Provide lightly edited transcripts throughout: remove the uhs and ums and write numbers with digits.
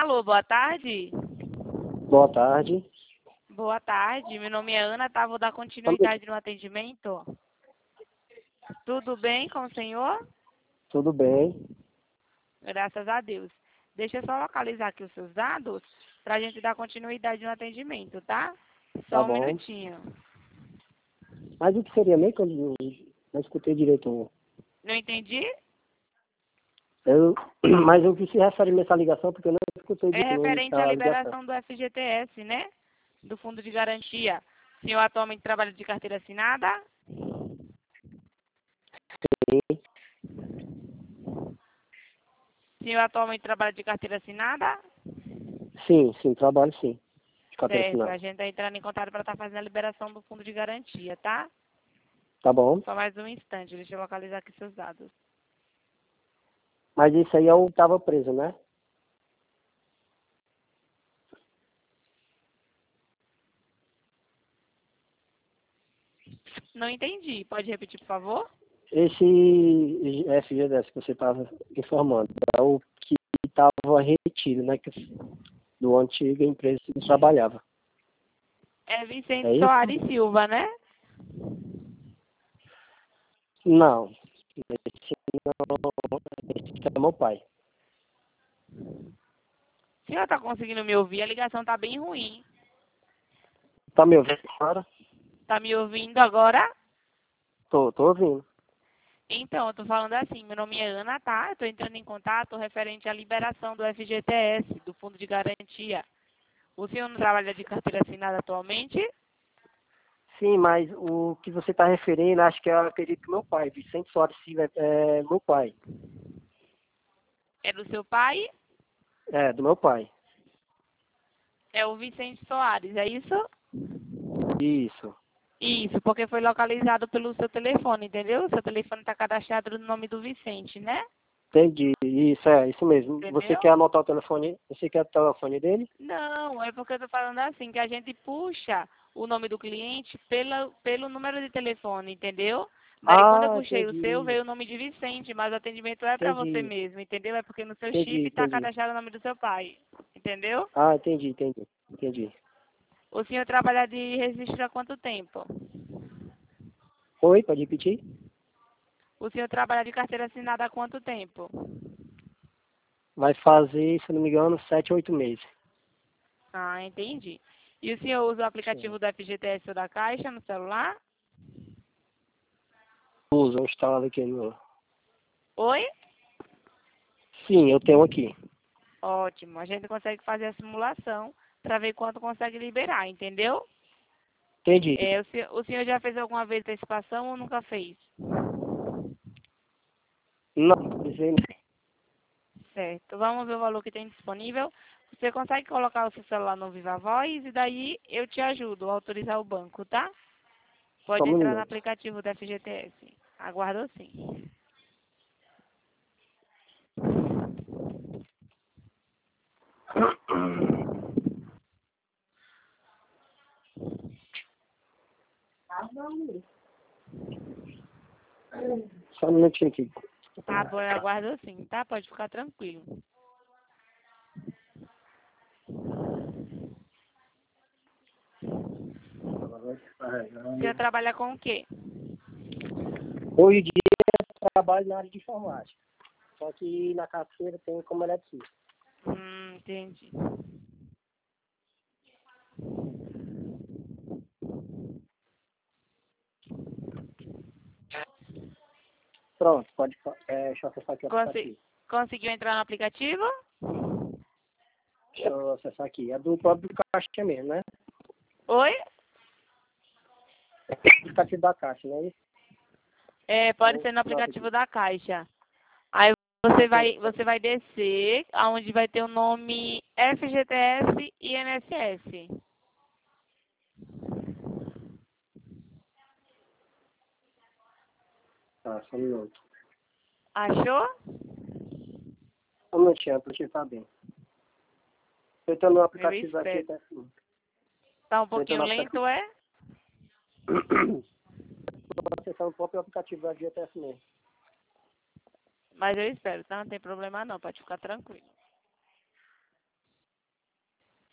Alô, boa tarde. Boa tarde. Boa tarde, meu nome é Ana, tá? Vou dar continuidade no atendimento. Tudo bem com o senhor? Tudo bem? Graças a Deus. Deixa eu só localizar aqui os seus dados pra gente dar continuidade no atendimento, tá? Tá Só um bom. minutinho. Mas o que seria meio que eu não escutei direito? Não entendi? Mas o que se refere a essa ligação, porque eu não escutei É direito referente à a ligação. liberação do FGTS, né? Do Fundo de Garantia. O senhor atualmente trabalha de carteira assinada? Sim, O senhor atualmente trabalha de carteira assinada? sim, trabalho sim. De carteira Certo, assinada. a gente tá entrando em contato para estar fazendo a liberação do Fundo de Garantia, tá? Tá bom? Só mais um instante, deixa eu localizar aqui seus dados. Mas isso aí eu tava preso, né? Não entendi, pode repetir, por favor? Esse FGTS que você estava informando é o que estava retido, né? Do antigo empresa que eu trabalhava. É É Vicente isso? Soares Silva, né? Não. Esse não. Esse é meu pai. O senhor tá conseguindo me ouvir? A ligação tá bem ruim. Tá me ouvindo agora? Tá me ouvindo agora? Tô ouvindo. Então, eu tô falando assim, meu nome é Ana, tá? Eu tô entrando em contato referente à liberação do FGTS, do Fundo de Garantia. O senhor não trabalha de carteira assinada atualmente? Sim, mas o que você está referindo, acho que eu acredito que meu pai, Vicente Soares Silva, é meu pai. É do seu pai? É, do meu pai. É o Vicente Soares, é isso? Isso. Isso, porque foi localizado pelo seu telefone, entendeu? Seu telefone está cadastrado no nome do Vicente, né? Entendi. Isso mesmo. Você Entendeu? quer anotar o telefone? Você quer o telefone dele? Não, é porque eu tô falando assim, que a gente puxa o nome do cliente pelo número de telefone, entendeu? Daí quando eu Ah, puxei o seu, entendi. veio o nome de Vicente, mas o atendimento é para você Entendi. mesmo, entendeu? É porque no seu chip Entendi, está entendi. cadastrado o nome do seu pai, entendeu? Ah, entendi. O senhor trabalha de registro há quanto tempo? Oi, pode repetir? O senhor trabalha de carteira assinada há quanto tempo? Vai fazer, se eu não me engano, 7, 8 meses. Ah, entendi. E o senhor usa o Sim. aplicativo do FGTS ou da Caixa no celular? Uso, eu instalo aqui no... Oi? Sim, eu tenho aqui. Ótimo. A gente consegue fazer a simulação para ver quanto consegue liberar, entendeu? Entendi. É, o senhor já fez alguma vez antecipação ou nunca fez? Não, dizer não. Certo. Vamos ver o valor que tem disponível. Você consegue colocar o seu celular no Viva Voz e daí eu te ajudo a autorizar o banco, tá? Só Pode um entrar no minuto. aplicativo da FGTS. Aguardo sim. Só um minutinho aqui. Tá bom, eu aguardo sim, tá? Pode ficar tranquilo. O senhor trabalha com o quê? Hoje em dia eu trabalho na área de informática. Só que na carteira tem como eletricista. Entendi. Pronto, deixa eu acessar aqui o Consi- aplicativo. Conseguiu entrar no aplicativo? Deixa eu acessar aqui. É do próprio Caixa mesmo, né? Oi? É o aplicativo da Caixa, não é isso? É, pode Então, ser no pronto aqui. aplicativo da Caixa. Aí você vai descer, aonde vai ter o nome FGTS e INSS. Tá, só um minuto. Achou? Só um minutinho, o aplicativo tá bem. Eu estou no Eu aplicativo da espero. FGTS. Tá um Eu estou pouquinho no lento, aplicativo. é? Estou acessando o próprio aplicativo da FGTS mesmo. Mas eu espero, tá? Não tem problema não, pode ficar tranquilo.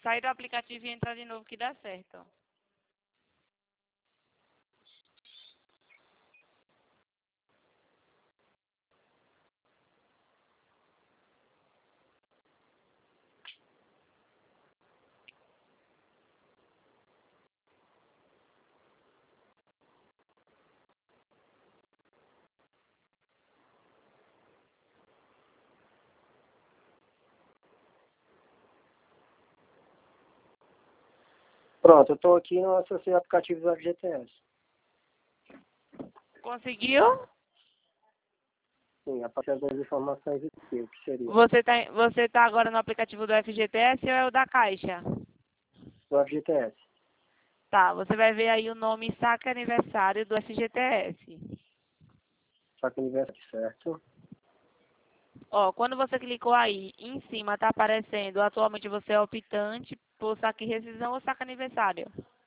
Sair do aplicativo e entrar de novo que dá certo. Pronto, eu estou aqui no acessei aplicativo do FGTS. Conseguiu? Sim, a partir das informações aqui, o que seria? Você tá agora no aplicativo do FGTS ou é o da Caixa? Do FGTS. Tá, você vai ver aí o nome Saque Aniversário do FGTS. Só que universo certo. Ó, quando você clicou aí, em cima tá aparecendo, atualmente você é optante por saque rescisão ou saque aniversário.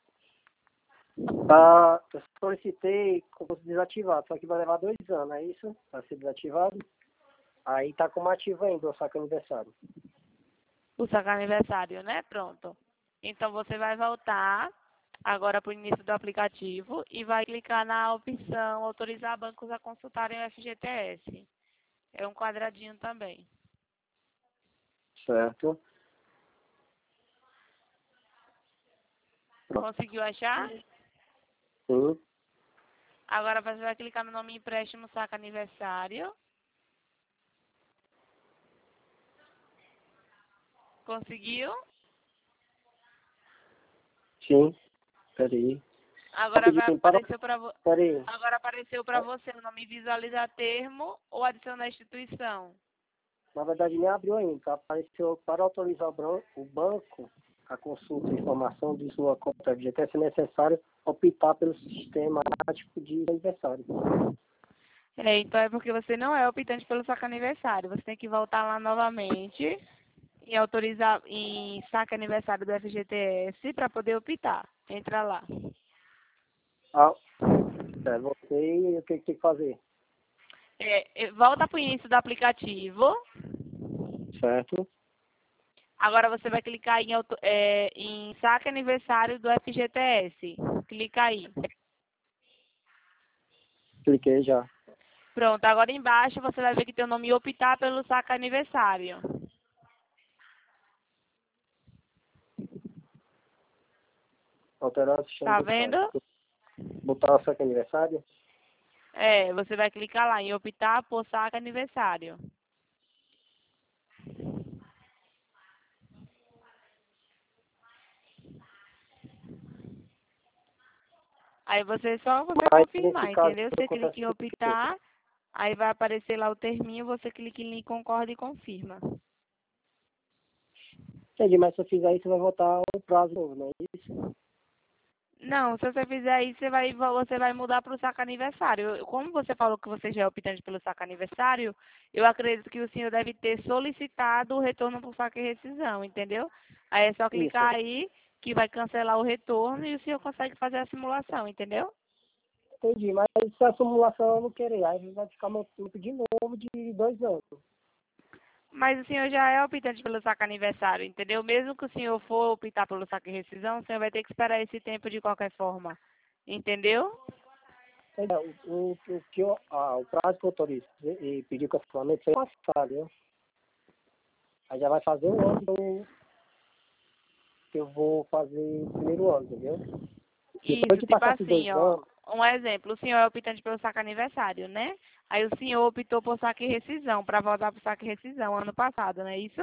Tá, eu solicitei como desativado, só que vai levar 2 anos, é isso? Para ser desativado. Aí tá como ativo ainda o saque aniversário. O saque aniversário, né? Pronto. Então você vai voltar agora para o início do aplicativo e vai clicar na opção autorizar bancos a consultarem o FGTS. É um quadradinho também. Certo. Pronto. Conseguiu achar? Sim. Agora você vai clicar no nome empréstimo saque aniversário. Conseguiu? Sim. Peraí. Agora vai Rapidinho, para. aparecer para Peraí. agora apareceu para você o nome visualizar termo ou adicionar instituição. Na verdade, nem abriu ainda. Tá? Apareceu para autorizar o banco a consulta e informação de sua conta FGTS é necessário optar pelo sistema ático de aniversário. É, então é porque você não é optante pelo saque aniversário. Você tem que voltar lá novamente e autorizar em saque aniversário do FGTS para poder optar. Entra lá. Ah, voltei. O que tem que fazer? Volta para o início do aplicativo. Certo. Agora você vai clicar em saque aniversário do FGTS. Clica aí. Cliquei já. Pronto, agora embaixo você vai ver que tem o nome optar pelo saque aniversário. Alterar o sistema Tá do vendo? saque. Botar o saque aniversário. Você vai clicar lá em optar por saque aniversário. Aí você Aí, confirmar, nesse caso, entendeu? eu Você clica em confesso que optar, aí vai aparecer lá o terminho, você clica em concorda e confirma. entendi, mas se eu fizer isso, vai voltar o prazo novo, não é isso? Não, se você fizer isso, você vai mudar para o saque aniversário. Como você falou que você já é optante pelo saque aniversário, eu acredito que o senhor deve ter solicitado o retorno por saque e rescisão, entendeu? Aí é só Isso. clicar aí que vai cancelar o retorno e o senhor consegue fazer a simulação, entendeu? Entendi, mas se a simulação eu não querer, aí vai ficar meu tempo de novo de 2 anos. Mas o senhor já é optante pelo saque aniversário, entendeu? Mesmo que o senhor for optar pelo saque e rescisão, o senhor vai ter que esperar esse tempo de qualquer forma, entendeu? Entendeu? O prazo que eu autorizo e pedi cancelamento foi passado, né? Aí já vai fazer um ano que eu vou fazer o primeiro ano, entendeu? Depois Isso, que tipo passar esses assim, 2 ó. anos, Um exemplo, o senhor é optante pelo saque aniversário, né? Aí o senhor optou por saque e rescisão, para voltar pro saque e rescisão ano passado, não é isso?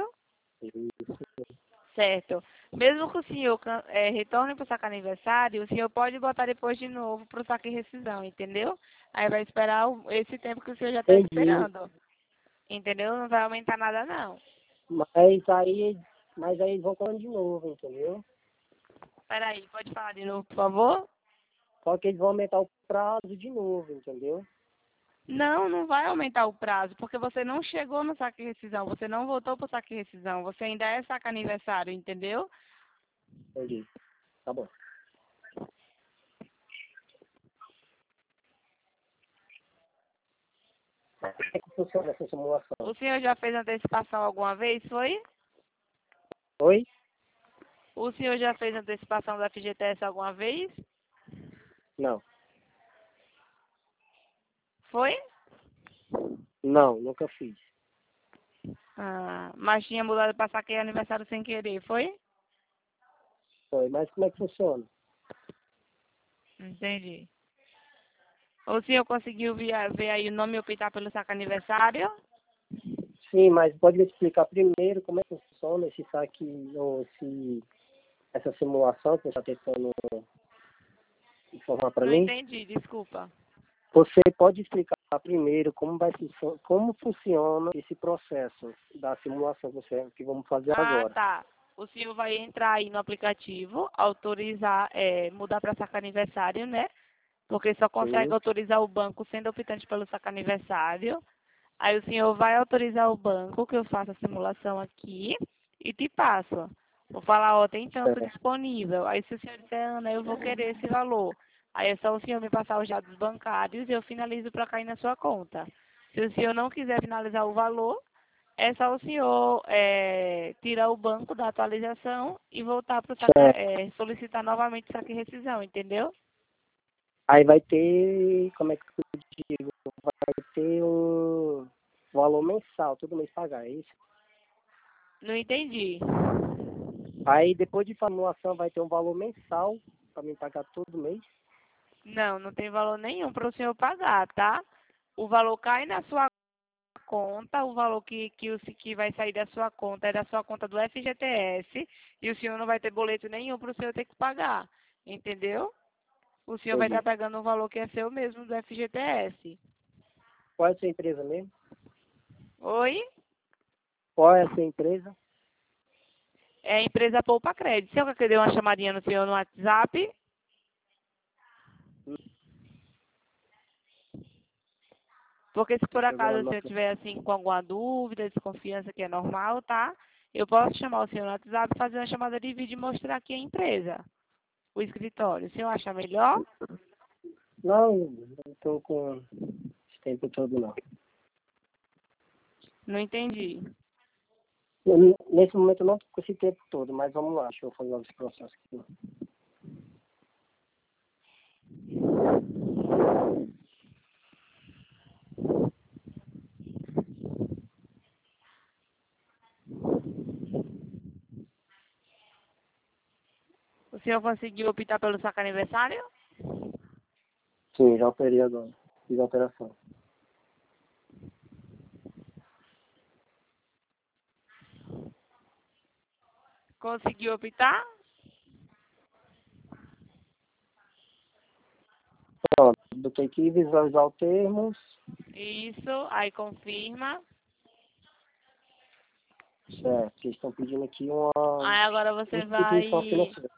Certo. Mesmo que o senhor retorne para o saque aniversário, o senhor pode botar depois de novo para o saque e rescisão, entendeu? Aí vai esperar esse tempo que o senhor já está entendi. esperando. Entendeu? Não vai aumentar nada, não. Mas aí, eles vão falando de novo, entendeu? Peraí, pode falar de novo, por favor? Só que eles vão aumentar o prazo de novo, entendeu? Não, não vai aumentar o prazo, porque você não chegou no saque e rescisão, você não voltou para o saque e rescisão, você ainda é saque aniversário, entendeu? Entendi. Tá bom. Como é que funciona essa simulação? O senhor já fez antecipação alguma vez, foi? Oi? O senhor já fez antecipação do FGTS alguma vez? Não. Foi? Não, nunca fiz. Ah, mas tinha mudado para saquear aniversário sem querer, foi? Foi, mas como é que funciona? Entendi. O senhor conseguiu ver aí o nome e optar pelo saque aniversário? Sim, mas pode me explicar primeiro como é que funciona esse saque, ou essa simulação que você está tentando informar para Não mim? entendi, desculpa. Você pode explicar primeiro como funciona esse processo da simulação que vamos fazer Ah, agora? tá. O senhor vai entrar aí no aplicativo, autorizar, mudar para saque aniversário, né? Porque só consegue Sim, autorizar o banco sendo optante pelo saque aniversário. Aí o senhor vai autorizar o banco que eu faça a simulação aqui e te passo. Vou falar, ó, tem tanto certo. disponível. Aí se o senhor disser, Ana, eu vou querer esse valor. Aí é só o senhor me passar os dados bancários e eu finalizo para cair na sua conta. Se o senhor não quiser finalizar o valor, é só o senhor tirar o banco da atualização e voltar para Certo. solicitar novamente saque e rescisão, entendeu? Aí vai ter, como é que eu digo? Vai ter um valor mensal, todo mês pagar, é isso? Não entendi. Aí depois de simulação vai ter um valor mensal para mim pagar todo mês. Não, não tem valor nenhum para o senhor pagar, tá? O valor cai na sua conta, o valor que vai sair da sua conta é da sua conta do FGTS e o senhor não vai ter boleto nenhum para o senhor ter que pagar, entendeu? O senhor vai estar Entendi. pagando um valor que é seu mesmo do FGTS. Qual é a sua empresa mesmo? Oi? Qual é a sua empresa? É a empresa Poupa Crédito. Se eu quer dar uma chamadinha no senhor no WhatsApp, porque se por Deixa eu ver acaso a o senhor nota. tiver assim com alguma dúvida, desconfiança que é normal, tá? Eu posso chamar o senhor no WhatsApp, fazer uma chamada de vídeo e mostrar aqui a empresa, o escritório. O senhor acha melhor? Não, não estou com esse tempo todo, não. Não entendi. Nesse momento eu não estou com esse tempo todo, mas vamos lá, deixa eu fazer logo esse processo aqui. O senhor conseguiu optar pelo saque aniversário? Sim, já operei agora. Fiz a operação. Conseguiu optar? Pronto, eu tenho que visualizar os termos. Isso, aí confirma. Certo, que eles estão pedindo aqui uma Aí agora você instituição vai. financeira.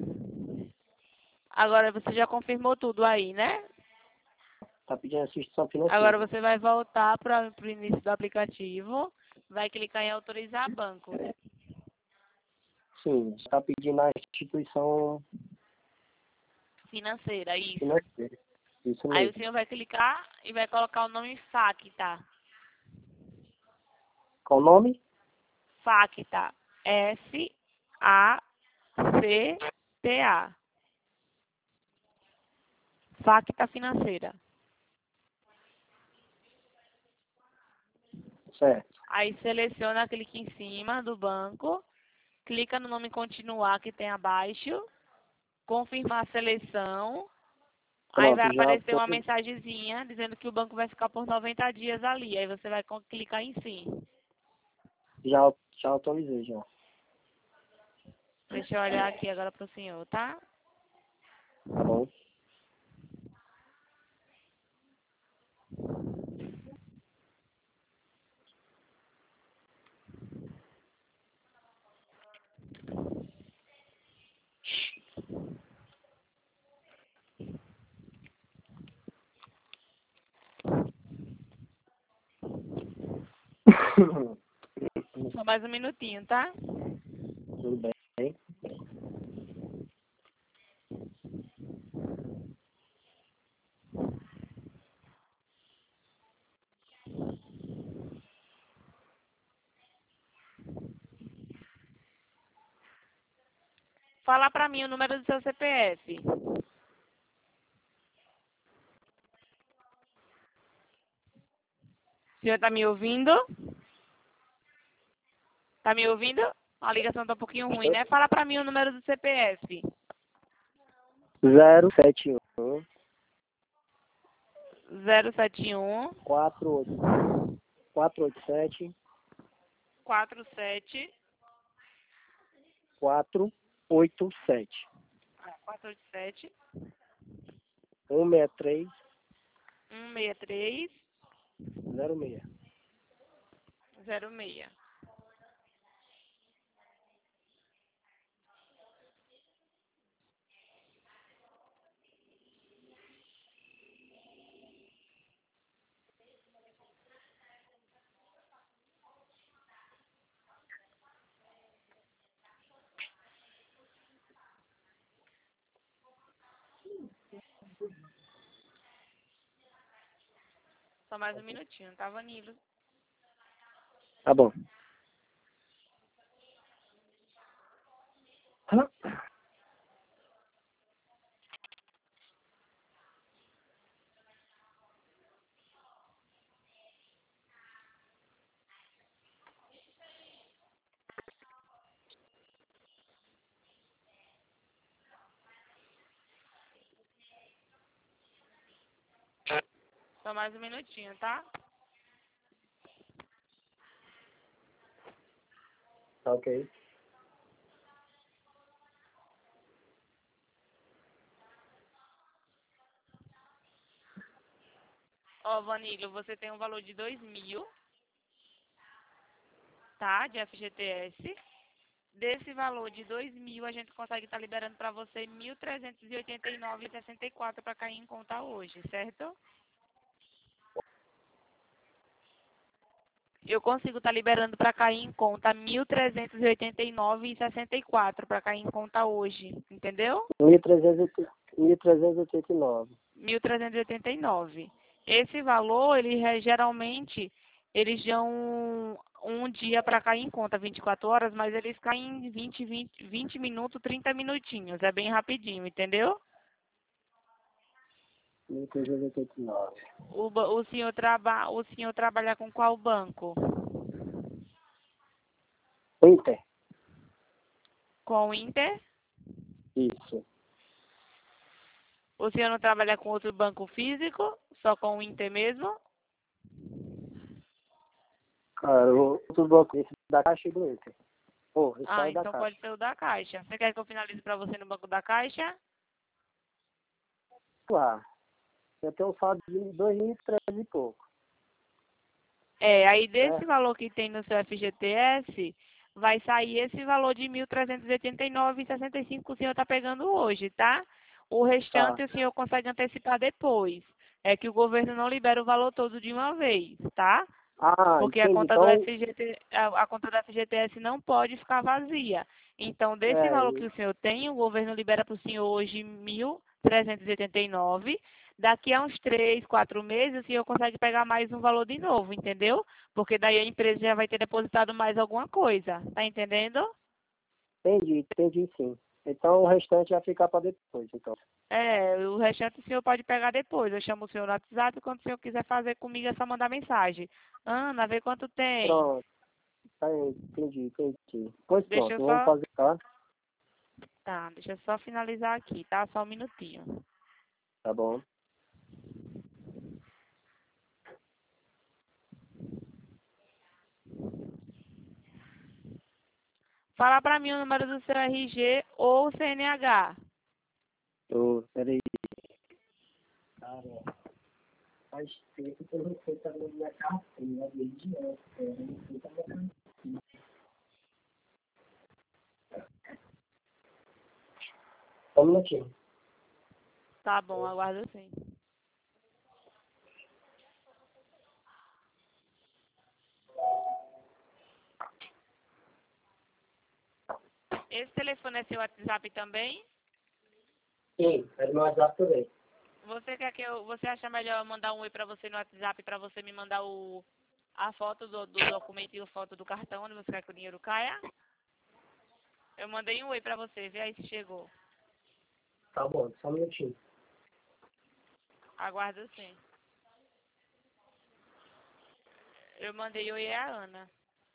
Agora você já confirmou tudo aí, né? Está pedindo instituição Agora financeira. você vai voltar para o início do aplicativo, vai clicar em autorizar banco Sim, está pedindo a instituição financeira, isso. financeira. Isso Aí o mesmo. senhor vai clicar e vai colocar o nome Facta. Qual o nome? Facta. Facta. Facta financeira. Certo. Aí seleciona, clique em cima do banco, clica no nome continuar que tem abaixo, confirmar a seleção. Aí vai Pronto, já aparecer tô, uma mensagenzinha dizendo que o banco vai ficar por 90 dias ali. Aí você vai clicar em sim. já autorizei já. Deixa eu olhar aqui agora pro senhor, tá? Tá bom? Só mais um minutinho, tá? Tudo bem. Fala para mim o número do seu CPF. O senhor está me ouvindo? Está me ouvindo? A ligação está um pouquinho ruim, né? Fala para mim o número do CPF. 071 071 487 47 487 487 163 163 06. 06. Só mais um minutinho, tá, Vanilo? Tá bom. Só mais um minutinho, tá? Tá ok. Ó, Vanilo, você tem um valor de 2.000, tá? De FGTS. Desse valor de 2.000, a gente consegue estar liberando para você 1.389,64 para cair em conta hoje, certo? Eu consigo estar liberando para cair em conta 1.389,64 para cair em conta hoje, entendeu? 1389. 1.389. Esse valor, geralmente, eles dão um dia para cair em conta, 24 horas, mas eles caem em 20 minutos, 30 minutinhos. É bem rapidinho, entendeu? 1389. O senhor trabalha com qual banco? Inter. Com o Inter? Isso. O senhor não trabalha com outro banco físico? Só com o Inter mesmo? Cara, o outro banco esse da Caixa e do Inter. Pô, esse Ah, aí da então pode Caixa. ser o da Caixa. Você quer que eu finalize para você no banco da Caixa? Claro. Eu tenho um saldo de 2.300 e pouco. Aí desse É. valor que tem no seu FGTS, vai sair esse valor de 1.389,65 que o senhor está pegando hoje, tá? O Tá. restante o senhor consegue antecipar depois. É que o governo não libera o valor todo de uma vez, tá? Ah, Porque a entendi. conta do Então, a conta do FGTS não pode ficar vazia. Então, desse valor que o senhor tem, o governo libera para o senhor hoje 1.389. Daqui a uns 3, 4 meses, o senhor consegue pegar mais um valor de novo, entendeu? Porque daí a empresa já vai ter depositado mais alguma coisa. Tá entendendo? entendi sim. Então o restante vai ficar para depois, então. O restante o senhor pode pegar depois. Eu chamo o senhor no WhatsApp quando o senhor quiser fazer comigo, é só mandar mensagem. Ana, vê quanto tem. Pronto. Tá, entendi. Pois Deixa pronto, eu vamos só. fazer, tá? Tá, deixa eu só finalizar aqui, tá? Só um minutinho. Tá bom. Fala pra mim o número do seu RG ou CNH. Peraí. Cara, faz tempo que eu não sei se a minha carteira desde antes, cara. Eu não sei se a minha carteira. Só um minutinho. Tá bom, aguardo sim. Esse telefone é seu WhatsApp também? Sim, é no WhatsApp também. Você acha melhor eu mandar um oi pra você no WhatsApp pra você me mandar a foto do documento e a foto do cartão onde você quer que o dinheiro caia? Eu mandei um oi pra você, vê aí se chegou. Tá bom, só um minutinho. Aguarda sim. Eu mandei oi a Ana.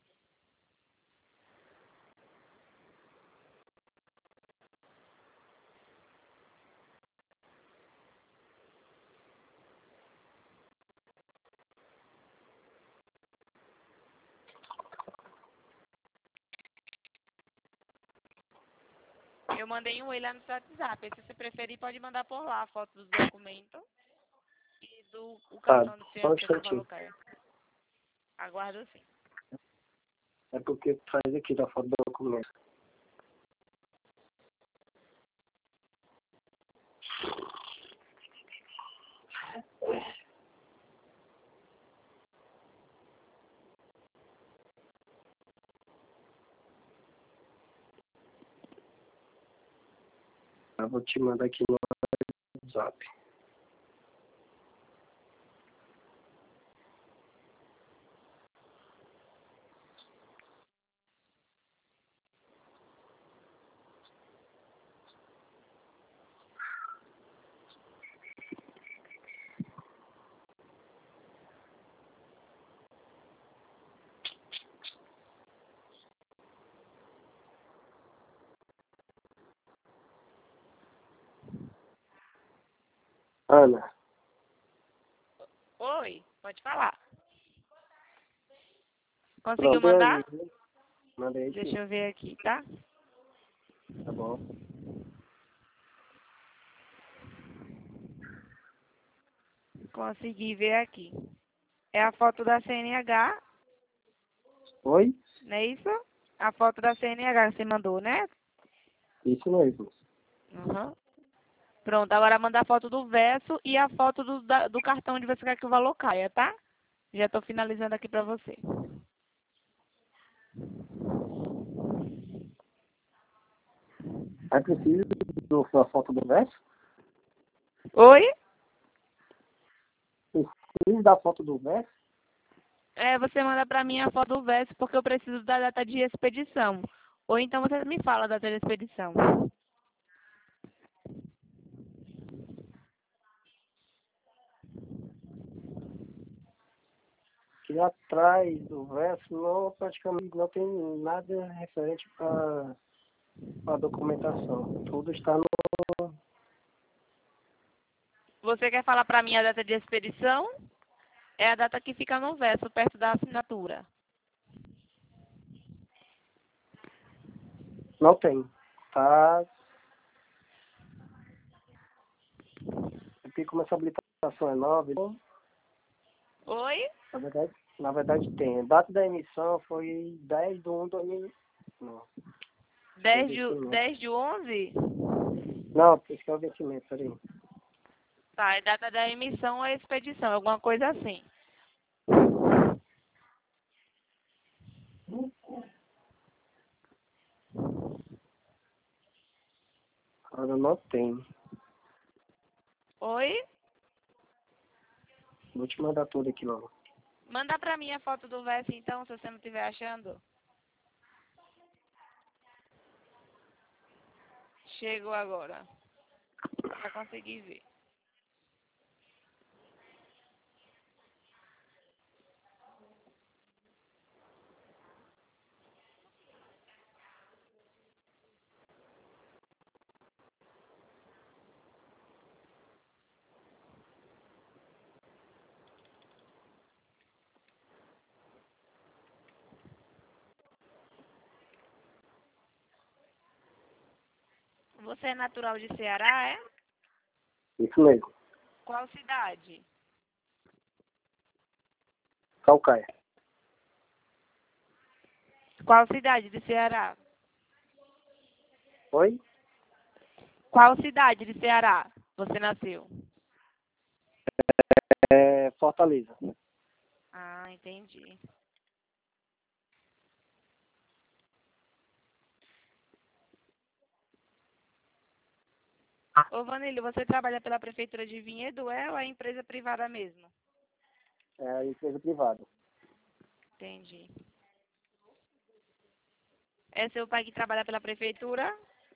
Eu mandei um oi lá no seu WhatsApp. Se você preferir, pode mandar por lá a foto do documento e o Tá, cartão de só um ciência do instantinho. Valocaia. Aguardo sim. É porque faz aqui da foto do documento. Eu vou te mandar aqui no WhatsApp. Ana, Oi, pode falar. Conseguiu pronto, e aí? mandar? Mandei Deixa aqui. eu ver aqui, tá? Tá bom. Consegui ver aqui. É a foto da CNH, Oi? não é isso? A foto da CNH que você mandou, né? Isso mesmo. Uhum. Pronto, agora manda a foto do verso e a foto do cartão onde você quer que o valor caia, tá? Já tô finalizando aqui pra você. É preciso da foto do verso? Oi? Preciso da foto do verso? É, você manda pra mim a foto do verso porque eu preciso da data de expedição. Ou então você me fala a data de expedição. Que atrás do verso não, praticamente não tem nada referente para a documentação. Tudo está no. Você quer falar pra mim a data de expedição? É a data que fica no verso, perto da assinatura. Não tem. Tá. Porque como essa habilitação é nova, então, Oi? na verdade tem. A data da emissão foi 10 de 1 de 2000. Não, esse é o 10 de, vencimento. 10 de 11? Não, esse que é o vencimento, peraí. Tá, é data da emissão ou expedição, alguma coisa assim. Agora não tem. Oi? Vou te mandar tudo aqui logo. Manda pra mim a foto do verso então, se você não estiver achando. Chegou agora. Já consegui ver. Você é natural de Ceará, é? Isso mesmo. Qual cidade? Calcaia. Qual cidade de Ceará? Oi? Qual cidade de Ceará você nasceu? É Fortaleza. Ah, entendi. Ô, Vanille, você trabalha pela Prefeitura de Vinhedo, é ou é empresa privada mesmo? É a empresa privada. Entendi. É seu pai que trabalha pela prefeitura?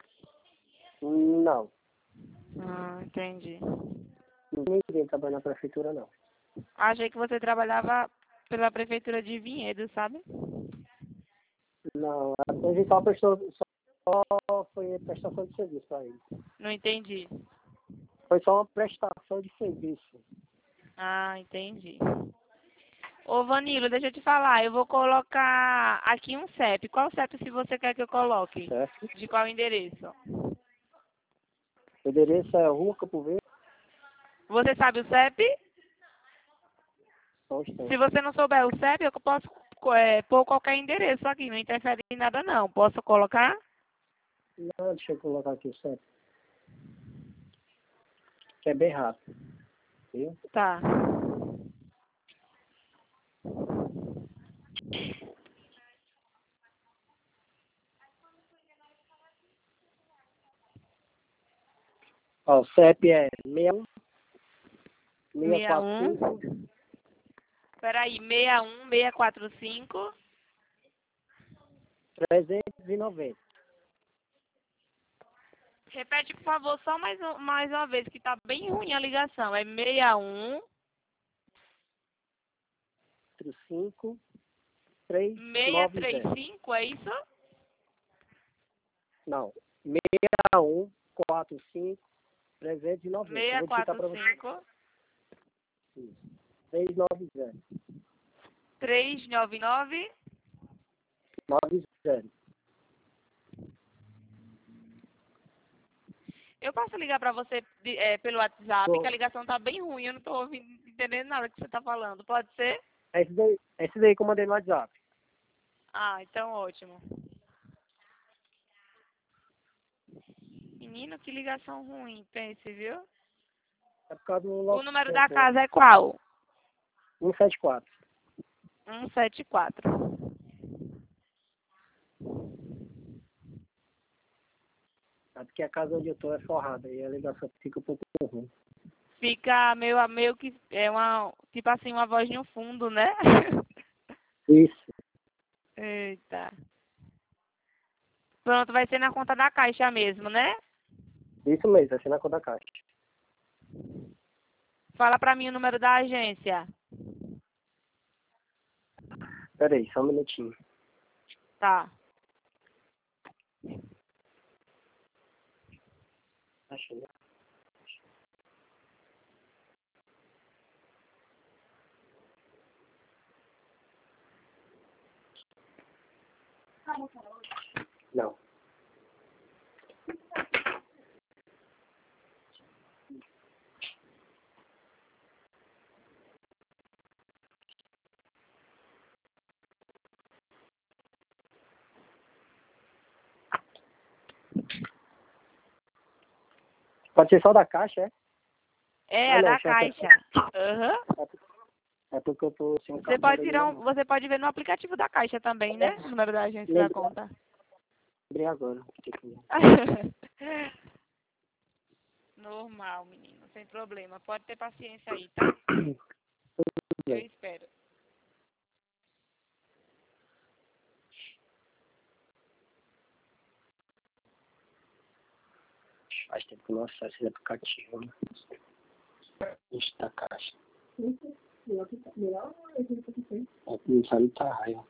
Não. Ah, entendi. Ninguém trabalha na prefeitura, não. Achei que você trabalhava pela prefeitura de Vinhedo, sabe? Não, a gente só prestou, só foi prestação de serviço para ele. Não entendi. Foi só uma prestação de serviço. Ah, entendi. Ô, Vanilo, deixa eu te falar. Eu vou colocar aqui um CEP. Qual CEP se você quer que eu coloque? Certo? De qual endereço? O endereço é Rua Campo Verde, Você sabe o CEP? São Estância. Se você não souber o CEP, eu posso pôr qualquer endereço aqui. Não interfere em nada, não. Posso colocar? Não, deixa eu colocar aqui o certo. Que é bem rápido. Viu? Tá. Ó, o CEP é 61 645 61. Peraí, 61 645. 390. Repete, por favor, só mais uma vez, que tá bem ruim a ligação. É 61 5 390. 635, é isso? Não. 6145 390. Eu vou digitar para você. 645 Isso. 390. 399. 90. Eu posso ligar pra você pelo WhatsApp, Bom, que a ligação tá bem ruim, eu não tô ouvindo, entendendo nada que você tá falando. Pode ser? esse daí que eu mandei no WhatsApp. Ah, então ótimo. Menino, que ligação ruim, pense, viu? É por causa do O número local. da casa é qual? 174. 174. É porque a casa onde eu tô é forrada e a ligação fica um pouco ruim. Fica meio que é tipo assim, uma voz no fundo, né? Isso. Eita. Pronto, vai ser na conta da Caixa mesmo, né? Isso mesmo, vai ser na conta da caixa. Fala pra mim o número da agência. Pera aí, só um minutinho. Tá. Achei. Não. Pode ser só da caixa, é? É, Ah, a não, da deixa eu Caixa. Aham. É porque eu tô sem Você carteira pode ali, tirar não. você pode ver no aplicativo da Caixa também, né? O número da agência da conta. Lembrei agora. Tem que ver. Normal, menino, sem problema. Pode ter paciência aí, tá? Eu espero. Faz tempo que eu não acesso esse aplicativo, né? Isso da caixa. Não sabe tá raiva.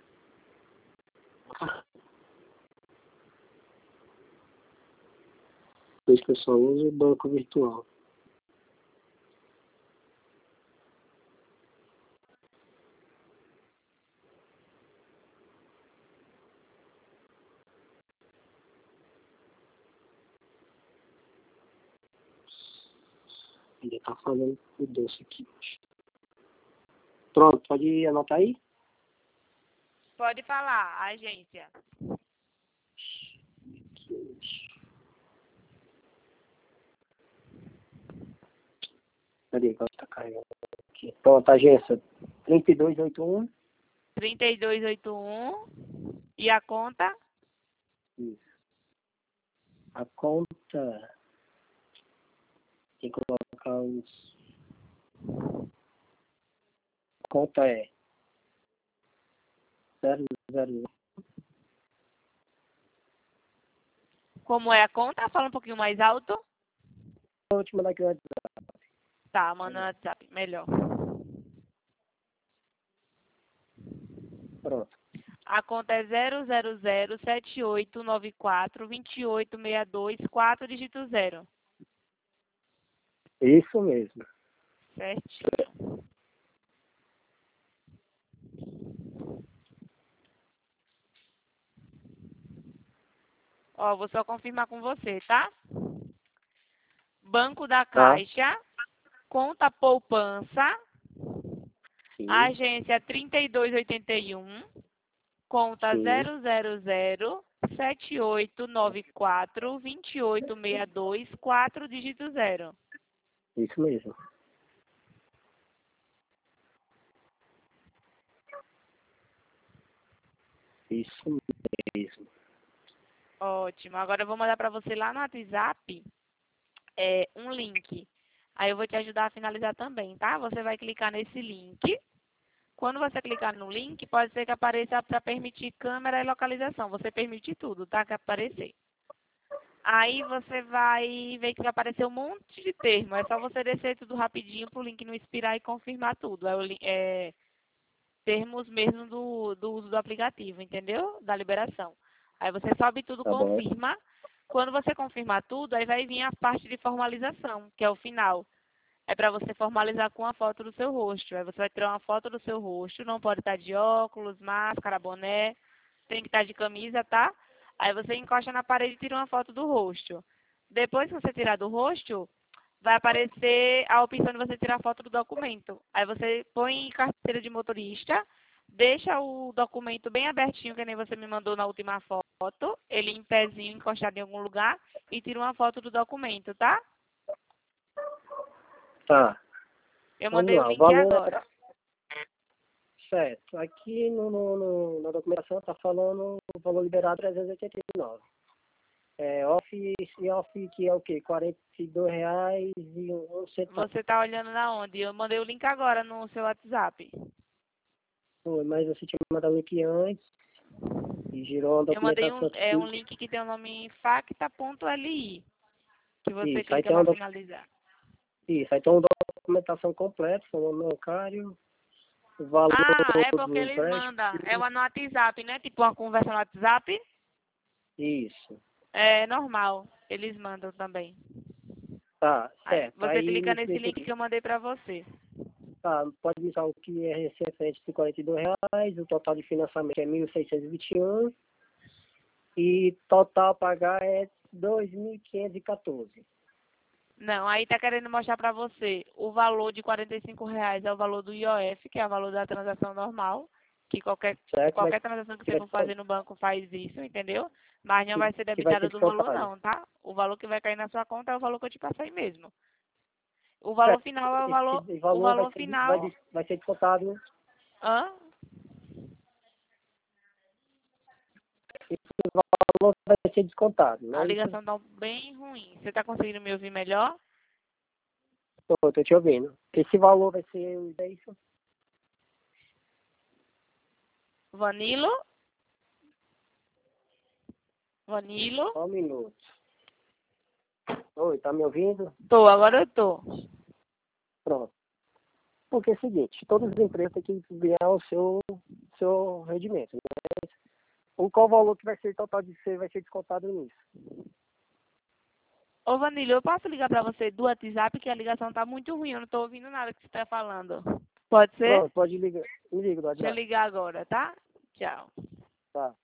Por isso que eu só uso o banco virtual. Ainda tá falando o doce aqui. Pronto, pode anotar aí? Pode falar, agência. Peraí, agora tá caindo aqui. Pronto, agência 3281. 3281. E a conta? Isso. A conta tem que colocar os. A conta é 000 Como é a conta? Fala um pouquinho mais alto. Vou te mandar aqui o WhatsApp. Tá, manda no WhatsApp. Melhor. Pronto. A conta é 00078942862, 4 dígito 0. Isso mesmo. Certinho. Ó, vou só confirmar com você, tá? Banco da Tá? Caixa, conta poupança, Sim. agência 3281, conta Sim. 00078942862, 4 dígito 0. Isso mesmo. Isso mesmo. Ótimo. Agora eu vou mandar para você lá no WhatsApp um link. Aí eu vou te ajudar a finalizar também, tá? Você vai clicar nesse link. Quando você clicar no link, pode ser que apareça para permitir câmera e localização. Você permite tudo, tá? Que aparecer. Aí você vai ver que vai aparecer um monte de termo. É só você descer tudo rapidinho pro link não expirar e confirmar tudo. Termos mesmo do uso do aplicativo, entendeu? Da liberação. Aí você sobe tudo, Tá bom? confirma. Quando você confirmar tudo, aí vai vir a parte de formalização, que é o final. É para você formalizar com a foto do seu rosto. Aí você vai tirar uma foto do seu rosto, não pode estar de óculos, máscara, boné, tem que estar de camisa, tá? Aí você encosta na parede e tira uma foto do rosto. Depois que você tirar do rosto, vai aparecer a opção de você tirar foto do documento. Aí você põe em carteira de motorista, deixa o documento bem abertinho, que nem você me mandou na última foto, ele em pezinho, encostado em algum lugar, e tira uma foto do documento, tá? Tá. Eu Vamos mandei o lá. O link valor agora. certo. Aqui na documentação está falando o valor liberado 389. Off que é o quê? R$ 42 e um centavo. Você tá olhando na onde? Eu mandei o link agora no seu WhatsApp. Foi, mas você tinha mandado o link antes e girou a Eu mandei documentação um aqui. link que tem o nome facta.li, que você Isso, aí clica tem para finalizar. isso, aí tem uma documentação completa, seu nome bancário, o valor Ah, é porque do eles empréstimo. mandam. É uma no WhatsApp, né? Tipo uma conversa no WhatsApp. Isso. É normal. Eles mandam também. Tá, Aí, certo. você Aí clica nesse nesse link link aqui, que eu mandei para você. tá, pode dizer o que é referente de R$ 42, o total de financiamento é 1.621 e total a pagar é 2.514. Não, aí tá querendo mostrar para você o valor de R$ 45 é o valor do IOF, que é o valor da transação normal, que Certo? qualquer transação que você for fazer no banco faz isso, entendeu? Mas não vai ser Que vai ser debitado do valor descontado. não, tá? O valor que vai cair na sua conta é o valor que eu te passei mesmo. O valor Certo. final é Esse o valor valor final. vai ser descontado. Hã? Esse valor vai ser descontado, não A é isso? ligação tá bem ruim. Você tá conseguindo me ouvir melhor? Tô te ouvindo. Esse valor vai ser, é isso? Vanilo? Vanilo? Só um minuto. Oi, tá me ouvindo? Tô, agora eu tô. Pronto. Porque é o seguinte, todas as empresas têm que ganhar o seu rendimento, né? Qual o valor que vai ser total de ser, vai ser descontado nisso? Ô, Vanilo, eu posso ligar pra você do WhatsApp, que a ligação tá muito ruim, eu não tô ouvindo nada que você tá falando. Pode ser? Pronto, pode ligar. Me liga do Deixa eu WhatsApp. ligar agora, tá? Tchau. Tá.